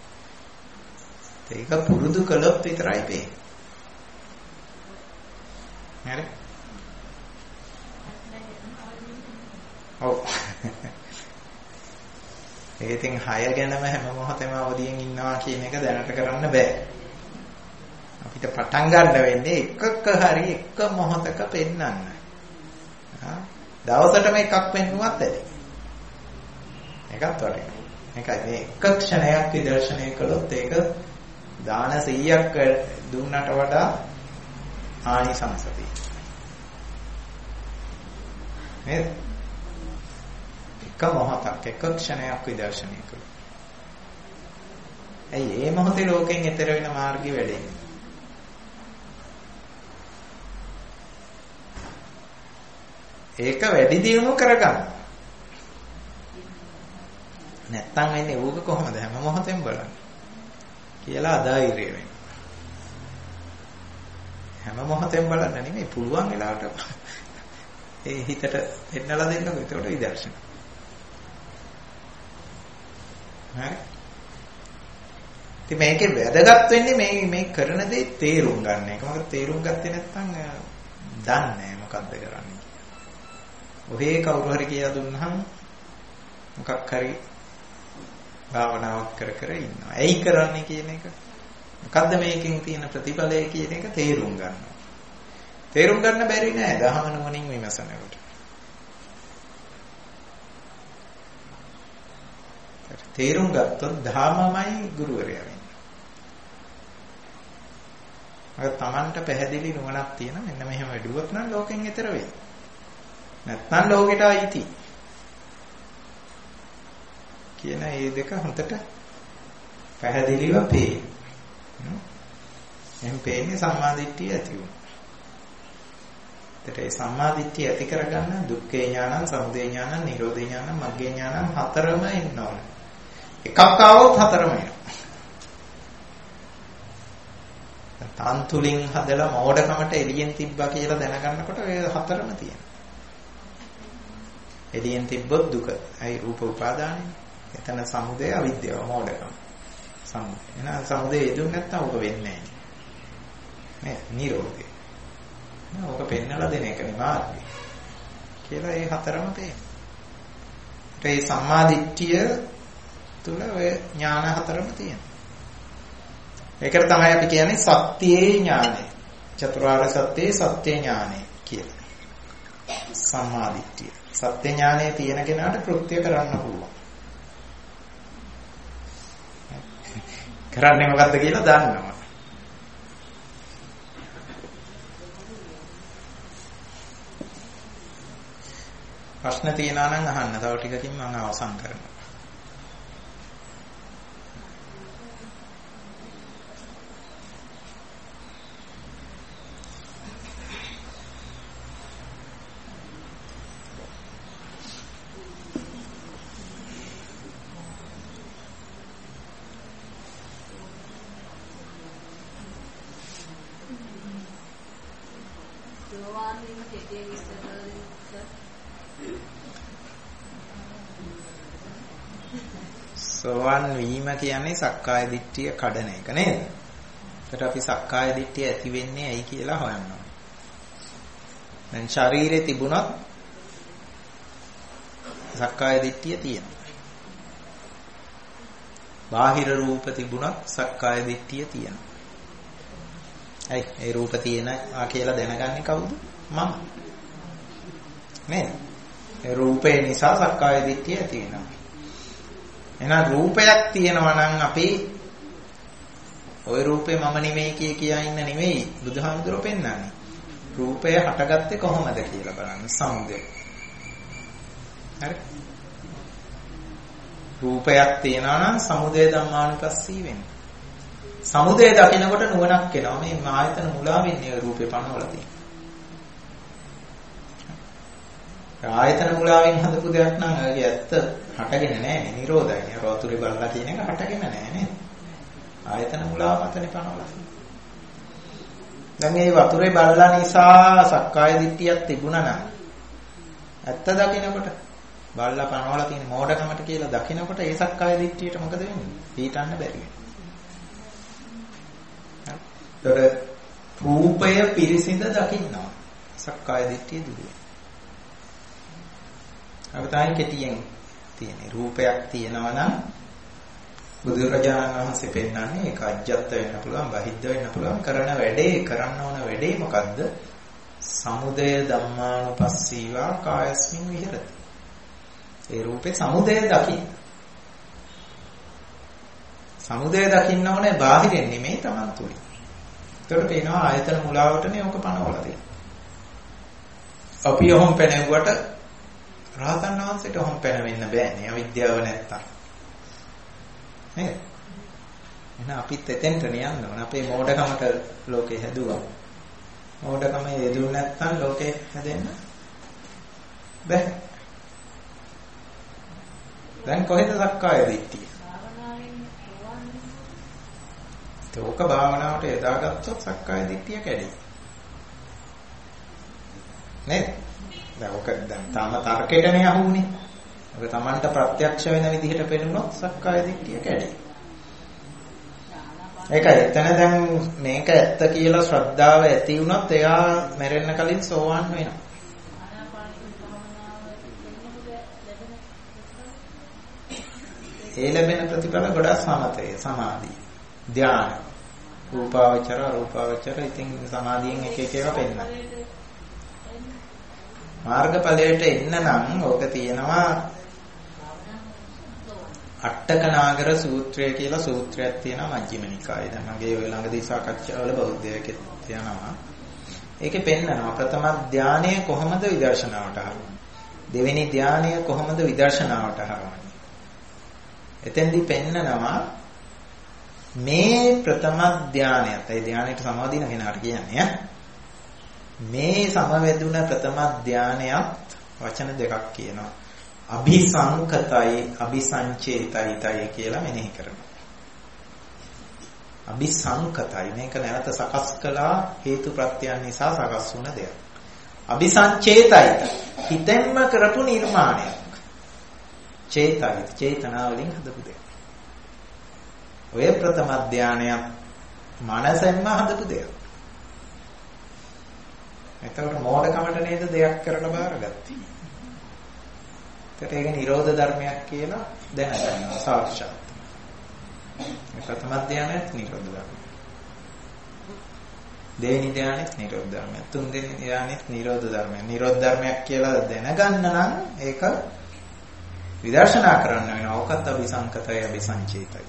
ඒක පුරුදු කළොත් විතරයි පේන්නේ. හරි? ඔව්. ඒක ඉතින් 6 ගැනම හැම මොහොතෙම අවදියෙන් ඉන්නවා කියන එක දැනට කරන්න බෑ. අපිට පටන් ගන්න වෙන්නේ එකක හරි එක මොහොතක පෙන්වන්න. දවසටම එකක් පෙන්නුවත් ඇති. ඒකත් වටිනවා. ඒකයි මේ එක ක්ෂණයක් විදර්ශනය කළොත් ඒක දාන 100ක් දුන්නට වඩා ආනිසංස තියෙනවා. නේද? එක මොහොතක් එක ක්ෂණයක් විදර්ශනය කළොත්. ඇයි මේ මොහොතේ ලෝකෙන් එතර වෙන මාර්ගය වැඩෙන්නේ? ඒක වැඩි දියුණු කරගන්න. නැත්තම් වෙන්නේ ඌක කොහොමද හැම මොහොතෙම බලන්න කියලා අධෛර්ය වෙනවා. හැම මොහොතෙම බලන්න නෙමෙයි පුළුවන් වෙලාවට ඒ හිතට එන්නලා දෙන්නකො ඒකට විදර්ශන. හරි. ඉතින් මේකේ වැදගත් වෙන්නේ මේ කරන දේ තේරුම් ගන්න එක. මොකද තේරුම් ගත්තේ නැත්නම් දන්නේ නැහැ මොකද්ද කරන්නේ. ඔහේ කවුරු හරි කියලා දුන්නාම මොකක් හරි භාවනාවක් කර ඉන්නවා. ඇයි කරන්නේ කියන එක. මොකද්ද මේකෙන් තියෙන ප්‍රතිඵලය කියන එක තේරුම් ගන්නවා. තේරුම් ගන්න බැරි නෑ දහම නුවණින් විමසනකොට. තේරුම් ගත්තොත් ධාමමයි ගුරුවරයා වෙන්නේ. අර Tamanට පැහැදිලි නුවණක් තියෙන මෙන්න මෙහෙම වැඩුවොත් නම් ලෝකෙන් ඈතර වෙයි. නැත්නම් ලෝකෙට අයිති. කියන මේ දෙක හොඳට පැහැදිලිව පේනවා. එහෙන් පේන්නේ සම්මාදිට්ඨිය ඇති වුණා. ඒතර සම්මාදිට්ඨිය ඇති කරගන්න දුක්ඛේ ඥානං, සමුදය ඥානං, නිරෝධේ ඥානං, මග්ගේ ඥානං හතරම එන්න ඕනේ. එකක් ආවොත් හතරම එනවා. තන්තුලින් හදලා මෝඩකමට එළියෙන් තිබ්බා කියලා දැනගන්නකොට ඔය හතරම තියෙනවා. එළියෙන් තිබ්බොත් දුක. ඇයි රූප උපාදානෙ. එතන සමුදය අවිද්‍යාව මෝඩකම. සමුදය. එහෙනම් සමුදය ඉදුන් නැත්තම් ඔක වෙන්නේ නැහැ. නේ නිරෝධය. නෑ ඔක පෙන්නලා දෙන එක නෙමාර්ගය. කියලා ඒ හතරම පේනවා. ඒ සම්මා දිට්ඨිය තුල ඔය ඥාන හතරම තියෙනවා. ඒකට තමයි අපි කියන්නේ සත්‍යයේ ඥානය. චතුරාර්ය සත්‍යයේ සත්‍ය ඥානය කියලා. සම්මා දිට්ඨිය. සත්‍ය ඥානය තියෙන කෙනාට කෘත්‍ය කරන්න පුළුවන්. කරන්නේ මොකද්ද කියලා දන්නවා. ප්‍රශ්න තියෙනවා නම් අහන්න. තව ටිකකින් මම අවසන් කරනවා. සෝවන් වීම කියන්නේ සක්කාය දිට්ඨිය කඩන එක නේද? ඒකට අපි සක්කාය දිට්ඨිය ඇති වෙන්නේ ඇයි කියලා හොයනවා. දැන් ශරීරේ තිබුණත් සක්කාය දිට්ඨිය තියෙනවා. බාහිර රූප තිබුණත් සක්කාය දිට්ඨිය තියෙනවා. ඇයි ඒ රූප තියෙනවා කියලා දැනගන්නේ කවුද? මම. නේද? ඒ රූපේ නිසා සක්කාය දිට්ඨිය ඇති වෙනවා. එහෙනම් රූපයක් තියෙනවා නම් අපි ওই රූපේ මම නෙමෙයි කියා ඉන්න නෙමෙයි බුදුහාමුදුරුවෝ පෙන්නන්නේ. රූපය හටගත්තේ කොහොමද කියලා බලන්න සමුදය. හරි? රූපයක් තියෙනවා නම් සමුදය ධම්මානුපස්සී වෙන්නේ. සමුදය දකිනකොට නුවණක් එනවා. මේ ආයතන මුලා වෙන්නේ රූපේ පනවල තියෙන. ආයතන මුලාවෙන් හදපු දෙයක් නම් ඒකේ ඇත්ත හටගෙන නැහැ. නිරෝධයි. රෝතුරේ බලලා කියන එක හටගෙන නැහැ නේද? ආයතන මුලාව මතනේ පනවලා තියෙනවා. දැන් මේ වතුරේ බලලා නිසා සක්කාය දිට්ඨියක් තිබුණා නම් ඇත්ත දකිනකොට බලලා පනවලා තියෙන මෝඩකමට කියලා දකිනකොට ඒ සක්කාය දිට්ඨියට මොකද වෙන්නේ? ඊටන්න බැරි වෙනවා. රූපය පිරිසිඳ දකින්නවා. සක්කාය දිට්ඨිය දුරු වෙනවා. අවතාරය කෙටියෙන් තියෙන රූපයක් තියෙනවා නම් බුදුරජාණන් වහන්සේ පෙන්නන්නේ ඒක අජ්ජත් වෙන්න පුළුවන්, බහිද්ද වෙන්න පුළුවන්. කරන වැඩේ, කරන්න ඕන වැඩේ මොකද්ද? සමුදය ධම්මානුපස්සීවා කායස්මින් විහෙරති. ඒ රූපේ සමුදය දකින්න. සමුදය දකින්න ඕනේ බාහිරින් නෙමෙයි Taman තුලින්. ඒකට පේනවා ආයතන මුලාවටනේ ඔක පනවලා තියෙන්නේ. අපි යොම් පැනෙව්වට රහතන් වහන්සේට ඔහොම පැනවෙන්න බෑනේ අවිද්‍යාව නැත්තම්. නේද? එහෙනම් අපිත් එතෙන්ට යන්න ඕන. අපේ මෝඩකමට ලෝකේ හැදුවා. මෝඩකම යෙදුනේ නැත්තම් ලෝකේ හැදෙන්න බෑ. දැන් කොහෙද සක්කාය දිට්ඨිය? ඒක භාවනාවට යොදාගත්තොත් සක්කාය දිට්ඨිය කැඩේ. නේද? දැන් ඔක දැන් තාම තර්කයටනේ අහුනේ. ඔක Tamanට ප්‍රත්‍යක්ෂ වෙන විදිහට පෙනුනොත් සක්කාය දිට්ඨිය කැඩේ. ඒකයි එතන දැන් මේක ඇත්ත කියලා ශ්‍රද්ධාව ඇති වුණොත් එයා මැරෙන්න කලින් සෝවාන් වෙනවා. ඒ ලැබෙන ප්‍රතිඵල ගොඩක් සමතය, සමාධිය, ධ්‍යාන, රූපාවචර, අරූපාවචර. ඉතින් සමාධියෙන් එක එක ඒවා පෙන්නනවා. මාර්ගඵලයට එන්න නම් ඕක තියෙනවා අට්ඨකනාගර සූත්‍රය කියලා සූත්‍රයක් තියෙනවා මජ්ක්‍ධිම නිකායේ. දැන් මගේ ඔය ළඟදී සාකච්ඡාවල බෞද්ධයෙක් තියෙනවා. ඒකේ පෙන්නනවා ප්‍රථම ධානය කොහොමද විදර්ශනාවට හරවන්නේ. දෙවෙනි ධානය කොහොමද විදර්ශනාවට හරවන්නේ. එතෙන්දී පෙන්නනවා මේ ප්‍රථම ධානයත් ඒ ධානයට සමාදින කෙනාට කියන්නේ මේ සමවැදුන ප්‍රථම ධානයත් වචන දෙකක් කියනවා. අபிසංකතයි අபிසංචේතයිතයි කියලා මෙනෙහි කරනවා. අபிසංකතයි මේක නැවත සකස් කළා හේතු ප්‍රත්‍යයන් නිසා සකස් වුණ දෙයක්. අபிසංචේතයිත හිතෙන්ම කරපු නිර්මාණයක්. චේතයි චේතනා වලින් හදපු දෙයක්. ඔය ප්‍රථම ධානයත් මනසෙන්ම හදපු දෙයක්. එතකොට මෝඩකමට නේද දෙයක් කරලා බාරගත්තේ. ඒකට ඒක නිරෝධ ධර්මයක් කියලා දැනගන්නවා සාක්ෂාත්. මේ ප්‍රථම ධානයත් නිරෝධ ධර්මයක්. දෙවෙනි ධානයත් නිරෝධ ධර්මයක්. තුන්වෙනි ධානයත් නිරෝධ ධර්මයක්. නිරෝධ ධර්මයක් කියලා දැනගන්න නම් ඒක විදර්ශනා කරන්න වෙනවා. ඕකත් අபிසංකතය අபிසංචේතයි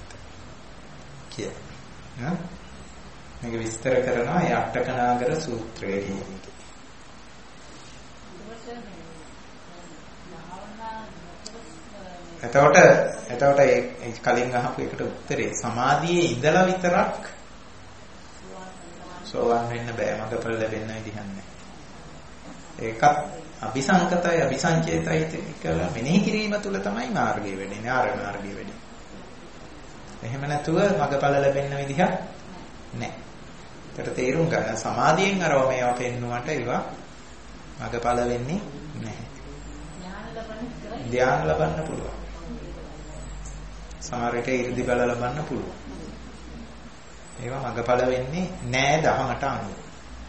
කියලා. මේක විස්තර කරනවා ඒ අට්ඨකනාගර සූත්‍රයේ කියන්නේ. එතකොට ඒ කලින් අහපු එකට උත්තරේ සමාධියේ ඉඳලා විතරක් සෝවන් වෙන්න බෑ. මගපල ලැබෙන්න විදිහක් නැහැ. ඒකත් අபிසංකතයි අபிසංචේතයි කියලා මෙනෙහි කිරීම තුළ තමයි මාර්ගය වෙන්නේ. ආර්ය මාර්ගය වෙන්නේ. එහෙම නැතුව මගපල ලැබෙන්න විදිහක් නැහැ. ඒකට තේරුම් ගන්න සමාධියෙන් අරව මේවා පෙන්නුවට ඒවා මගපල වෙන්නේ නැහැ. ධ්‍යාන ලබන්න පුළුවන්. සමහර විට 이르දි බල ලබන්න පුළුවන්. ඒවා මගපල වෙන්නේ නැහැ දහමට අනුව.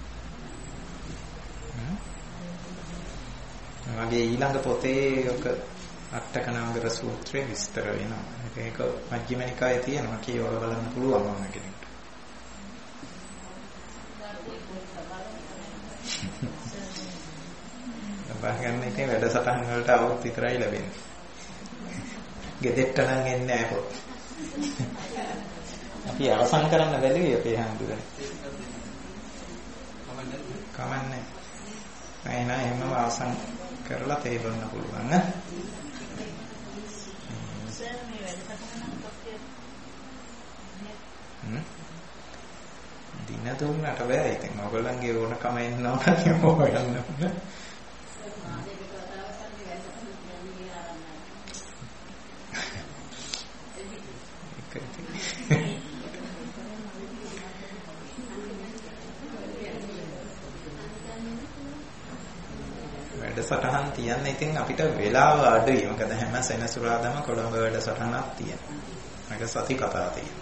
මගේ ඊළඟ පොතේ ඔක අට්ඨකනාගර සූත්‍රයේ විස්තර වෙනවා. ඒක මජ්ක්‍ධිම නිකායේ තියෙනවා. කියවලා බලන්න පුළුවන් ඕන කෙනෙක්ට. බාහගන්න ඉතින් වැඩසටහන් වලට આવුත් විතරයි ලැබෙන්නේ. ගෙදෙට්ට නම් එන්නේ නැහැ පොත්. අපි අවසන් කරන්න බැලුවේ අපේ හැඳුනේ. කමන්නේ. එහෙනම් එහෙමම අවසන් කරලා තේරෙන්න පුළුවන් ඈ. දින දුන්නට බෑ. ඉතින් ඔයගොල්ලන්ගේ ඕනකම එන්නවා නම් හොයන්න ඕන. වැඩසටහන් තියන්න ඉතින් අපිට වෙලාව අඩුයි. මොකද හැම සෙනසුරාදාම කොළඹ වැඩසටහනක් තියෙනවා. මේක සති කතා තියෙනවා.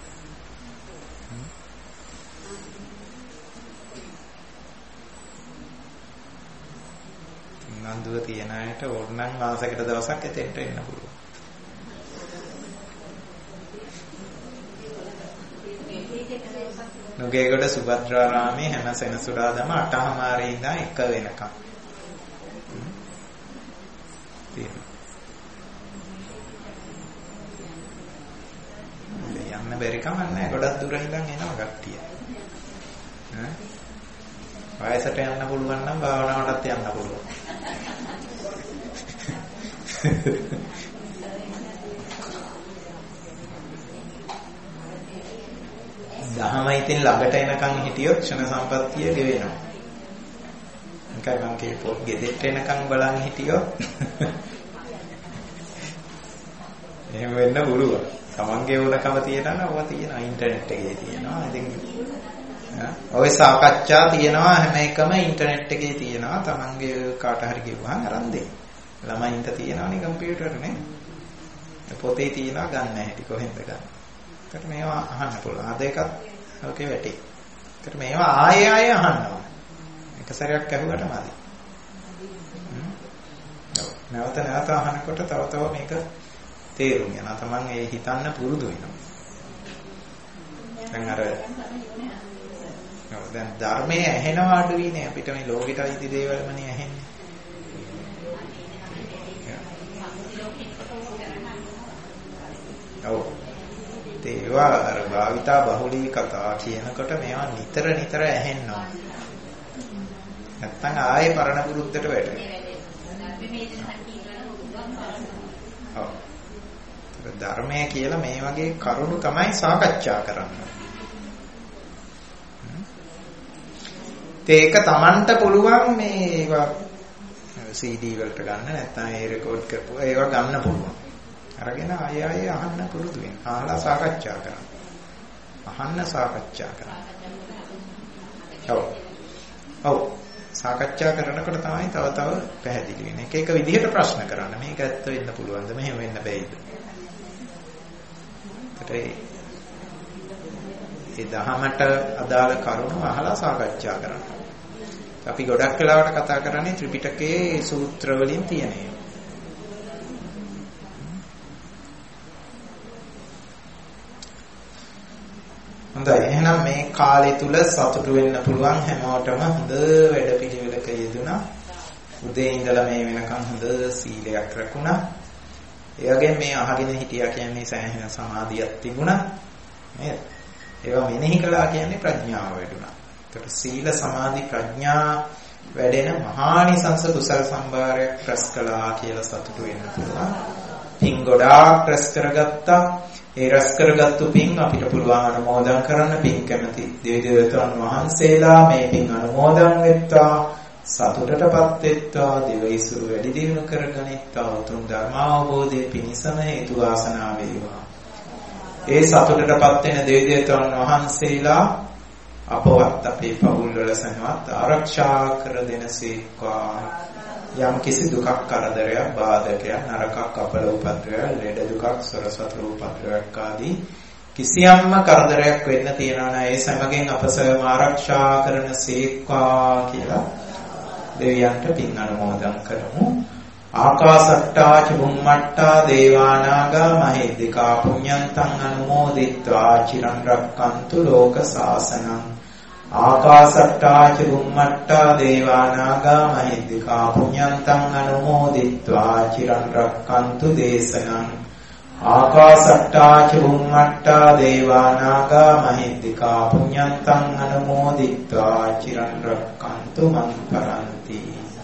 නන්දුව තියන අයට ඕනනම් මාසයකට දවසක් එතෙන්ට එන්න පුළුවන්. නුගේගොඩ සුභද්‍රාරාමයේ හැම සෙනසුරාදාම 8:00 ඉඳන් 1 වෙනකම්. යන්න බැරි කමක් නැහැ. ගොඩක් දුර ඉඳන් එනවා කට්ටිය. වයසට යන්න පුළුවන් නම් භාවනාවටත් යන්න පුළුවන්. දහම ඉතින් ළඟට එනකන් හිටියොත් ක්ෂණ සම්පත්තිය ගෙවෙනවා. ඒකයි මම කියපොත් ගෙදෙට්ට එනකන් බලන් හිටියොත් එහෙම වෙන්න පුළුවන්. තමන්ගේ ඕනකම තියෙනවා නම් ඔවා තියෙනවා ඉන්ටර්නෙට් එකේ තියෙනවා. ඉතින් ඔය සාකච්ඡා තියෙනවා හැම එකම ඉන්ටර්නෙට් එකේ තියෙනවා. තමන්ගේ කාට හරි ගෙවුවහම අරන් දෙන්න. ළමයින්ට තියෙනවනේ කම්පියුටර් නේ. පොතේ තියෙනවා ගන්න හැටි කොහෙන්ද ගන්න. ඒකට මේවා අහන්න පුළුවන්. අද එකත් ඔකේ වැටේ. ඒකට මේවා ආයෙ අහනවා. එක සැරයක් ඇහුවට මදි. නැවත නැවත අහනකොට තව තව මේක තේරුම් යනවා. තමන් ඒ හිතන්න පුරුදු වෙනවා. දැන් අර දැන් ධර්මයේ ඇහෙනවා අඩුයිනේ අපිට මේ ලෝකෙට අයිති දේවල්මනේ ඇහෙන්නේ. ඔව්. ඒවා අර භාවිතා බහුලී කතා කියනකොට මේවා නිතර නිතර ඇහෙනවා. නැත්තම් ආයේ පරණ පුරුද්දට වැටෙනවා. ඔව්. ධර්මය කියලා මේ වගේ කරුණු තමයි සාකච්ඡා කරන්නේ. ඒක Tamanට පුළුවන් මේ ඒවා CD වලට ගන්න නැත්නම් ඒ රෙකෝඩ් කරපුවා ඒවා ගන්න පුළුවන්. අරගෙන ආයෙ අහන්න පුරුදු වෙන්න. අහලා සාකච්ඡා කරන්න. අහන්න සාකච්ඡා කරන්න. ඔව්. ඔව්. සාකච්ඡා කරනකොට තමයි තව තව පැහැදිලි වෙන්නේ. එක එක විදිහට ප්‍රශ්න කරන්න. මේක ඇත්ත වෙන්න පුළුවන්ද? මෙහෙම වෙන්න බෑයිද? ඒ දහමට අදාළ කරුණු අහලා සාකච්ඡා කරන්න. අපි ගොඩක් වෙලාවට කතා කරන්නේ ත්‍රිපිටකයේ සූත්‍ර වලින් තියෙන ඒවා. හොඳයි. එහෙනම් මේ කාලය තුල සතුටු වෙන්න පුළුවන් හැමෝටම හොඳ වැඩපිළිවෙලක යෙදුණා. උදේ ඉඳලා මේ වෙනකන් හොඳ සීලයක් රැකුණා. ඒ වගේම මේ අහගෙන හිටියා කියන්නේ සෑහෙන සමාධියක් තිබුණා. නේද? ඒවා මෙනෙහි කළා කියන්නේ ප්‍රඥාව වැඩුණා. ඒතර සීල සමාධි ප්‍රඥා වැඩෙන මහානිසංස කුසල සම්භාරයක් රැස් කළා කියලා සතුටු වෙන්න පුළුවන්. පින් ගොඩාක් රැස් කරගත්තා. ඒ රැස් කරගත්තු පින් අපිට පුළුවන් අනුමෝදන් කරන්න. පින් කැමති දෙවිදේවතුන් වහන්සේලා මේ පින් අනුමෝදන් වෙත්වා. සතුටටපත් වෙත්වා. දෙවිසුරු වැඩි දියුණු කරගනිත්වා. උතුම් ධර්ම අවබෝධයේ පිණසම හේතු වාසනා වේවා. ඒ සතුටටපත් වෙන දෙවිදේවතුන් වහන්සේලා අපවත් අපේ පවුල් වල සනවත් ආරක්ෂා කර දෙනසේක්වා. යම් කිසි දුකක් කරදරයක් බාධකයක් නරකක් අපල උපද්‍රවයක් ලෙඩ දුකක් සොරසතර උපද්‍රවයක් ආදී කිසියම්ම කරදරයක් වෙන්න තියනවා නම් ඒ සමගින් අප සවම ආරක්ෂා කරන සේක්වා කියලා දෙවියන්ට පින් අනුමෝදන් කරමු. ආකාසට්ටා ච බුම්මට්ටා දේවානාගා මහිද්దికා පුඤ්ඤන්තං අනුමෝදිත්වා චිරන් රක්칸තු ලෝක සාසනං. ආකාසට්ටා ච බුම්මට්ටා දේවානාගා මහිද්దికා පුඤ්ඤන්තං අනුමෝදිත්වා චිරන් රක්칸තු දේශනං. ආකාසට්ටා ච බුම්මට්ටා දේවානාගා මහිද්దికා පුඤ්ඤන්තං අනුමෝදිත්වා චිරන් රක්칸තු මං පරන්ති.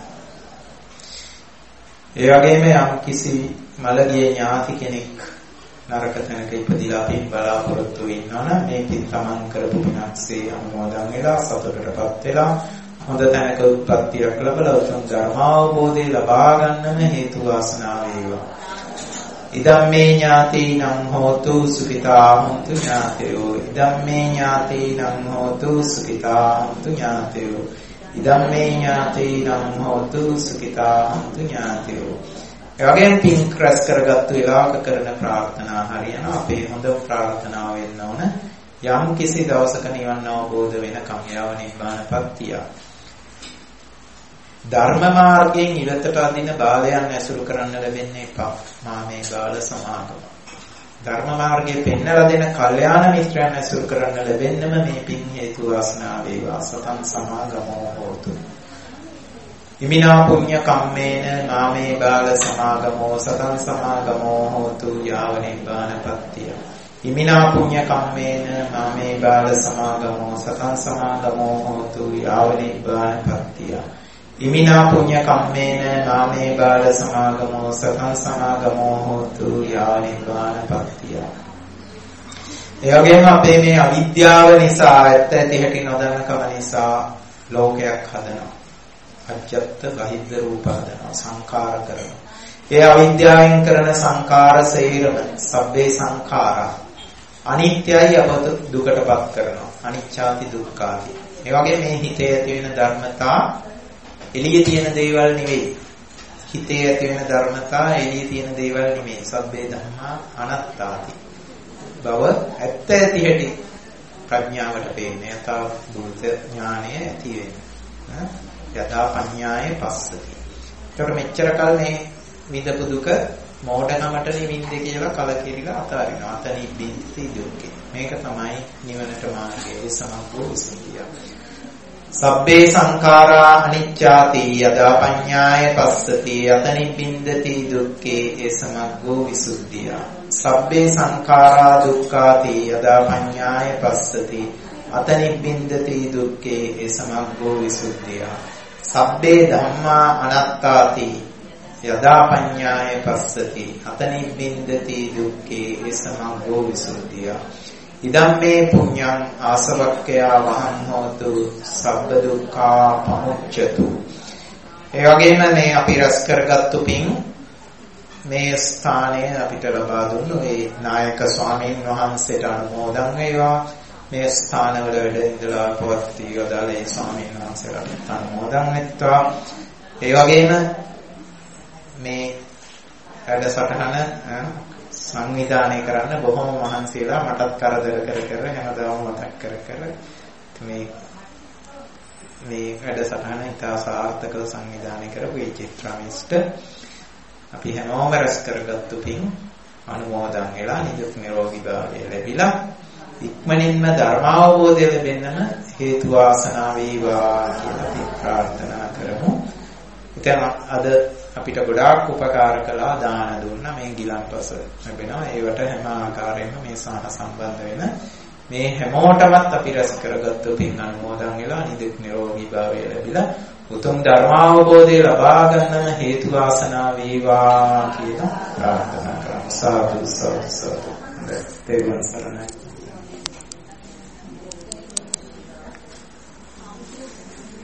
ඒ වගේම යම් කිසි මළගිය ඥාති කෙනෙක් නරක තැනක ඉපදිලා පින් බලාපොරොත්තු වෙනවනම් මේ පින් තමන් කරපු පිනක්සේ අනුමෝදන් වෙලා සතුටටපත් වෙලා හොඳ තැනක උත්පත්තියක් ලැබලා උතුම් ධර්මාවබෝධය ලබා ගන්නම හේතු වාසනා වේවා. ඉදම්මේ ඥාතීනං හෝතු සුඛිතා හොන්තු ඥාතයෝ. ඉදම්මේ ඥාතීනං හෝතු සුඛිතා හොන්තු ඥාතයෝ. ඉදම්මේ ඥාතීනං හෝතු සුඛිතා හොන්තු ඥාතයෝ. ඒ වගේම පින් ක්‍රස් කරගත්තු වෙලාවක කරන ප්‍රාර්ථනා හරියන අපේ හොඳ ප්‍රාර්ථනාව වෙන්න ඕන. යම් කිසි දවසක නිවන් අවබෝධ වෙනකම් යව නිබ්බානපත්තිය. ධර්ම මාර්ගයෙන් ඉවතට අදින බාලයන් ඇසුරු කරන්න ලැබෙන්නේ එපා. මාමේ බාල සමාගම. ධර්ම මාර්ගයේ පෙන්වලා දෙන කල්යාණ මිත්‍රයන් ඇසුරු කරන්න ලැබෙන්නම මේ පින් හේතු වාසනා වේවා. සතං සමාගමෝ හෝතු. ඉමිනා පුඤ්ඤ කම්මේන නාමේ බාල සමාගමෝ සතං සමාගමෝ හෝතු යාව නිබ්බානපත්තිය. ඉමිනා පුඤ්ඤ කම්මේන නාමේ බාල සමාගමෝ සතං සමාගමෝ හෝතු යාව නිබ්බානපත්තිය. ඉමිනා පුඤ්ඤ කම්මේන නාමේ බාල සමාගමෝ සතං සමාගමෝ හෝතු යාව නිබ්බානපත්තිය. ඒ වගේම අපේ මේ අවිද්‍යාව නිසා ඇත්ත ඇති හැටි නොදන්නකම නිසා ලෝකයක් හදනවා. අජ්ජත් බහිද්ද රූප හදනවා සංඛාර කරනවා. ඒ අවිද්‍යාවෙන් කරන සංඛාර සේරම සබ්බේ සංඛාරා අනිත්‍යයි අපත දුකටපත් කරනවා. අනිච්ඡාති දුක්ඛාති. ඒ වගේ මේ හිතේ ඇති වෙන ධර්මතා එළියේ තියෙන දේවල් නෙවෙයි. හිතේ ඇති වෙන ධර්මතා එළියේ තියෙන දේවල් නෙවෙයි. සබ්බේ ධම්මා අනාත්තාති. බව ඇත්ත ඇති හැටි ප්‍රඥාවට පේන්නේ. යථා භූත ඥානය ඇති වෙන්නේ. යථා පඤ්ඤායේ පස්සති. ඒකට මෙච්චර කල් මේ විඳපු දුක මෝඩකමට නිවින්දේ කියලා කලකිරිලා අතාරිනවා. අතනි බින්ති දුක්ඛේ. මේක තමයි නිවනට මාර්ගයේ සමග්ගෝ විසුද්ධිය. සබ්බේ සංඛාරා අනිච්ඡාති යදා පඤ්ඤාය පස්සති අතනි බින්දති දුක්ඛේ ඒ සමග්ගෝ විසුද්ධිය. සබ්බේ සංඛාරා දුක්ඛාති යදා පඤ්ඤාය පස්සති අතනි බින්දති දුක්ඛේ ඒ සමග්ගෝ විසුද්ධිය. සබ්බේ ධම්මා අනාත්තාති යදා පඤ්ඤාය පස්සති අතනි බින්දති දුක්ඛේ ඒ සමග්ගෝ විසුද්ධිය. ඉදම්මේ පුඤ්ඤං ආසවක්ඛයා වහං හෝතු සබ්බ දුක්ඛා පමුච්ඡතු. ඒ වගේම මේ අපි රැස් කරගත්තු පින් මේ ස්ථානය අපිට ලබා දුන්නු ඒ නායක ස්වාමීන් වහන්සේට අනුමෝදන් වේවා. මේ ස්ථානවල වැඩ ඉඳලා පවත්ී ගදාලා ඒ ස්වාමීන් වහන්සේලාට අනුමෝදන් වෙත්වා. ඒ වගේම මේ වැඩසටහන සංවිධානය කරන්න බොහොම මහන්සියලා මටත් කරදර කර හැමදාම මතක් කර මේ වැඩසටහන ඉතා සාර්ථකව සංවිධානය කරපු ඒ චිත්‍රාමිෂ්ට අපි හැමෝම රැස් කරගත්තු පින් අනුමෝදන් වෙලා නිදුක් නිරෝගී භාවය ලැබිලා ඉක්මනින්ම ධර්මාවබෝධය ලැබෙන්නම හේතු වාසනා වේවා කියලා අපි ප්‍රාර්ථනා කරමු. ඉතින් අද අපිට ගොඩාක් උපකාර කළා දාන දුන්නා මේ ගිලන්පස ලැබෙනවා. ඒවට හැම ආකාරයෙන්ම මේ සාන සම්බන්ධ වෙන මේ හැමෝටමත් අපි රැස් කරගත්තු පින් අනුමෝදන් වෙලා නිදුක් නිරෝගී භාවය ලැබිලා උතුම් ධර්මාවබෝධය ලබා ගන්නම හේතු වාසනා වේවා කියලා ප්‍රාර්ථනා කරමු. සාදු සාදු සාදු. තෙරුවන් සරණයි.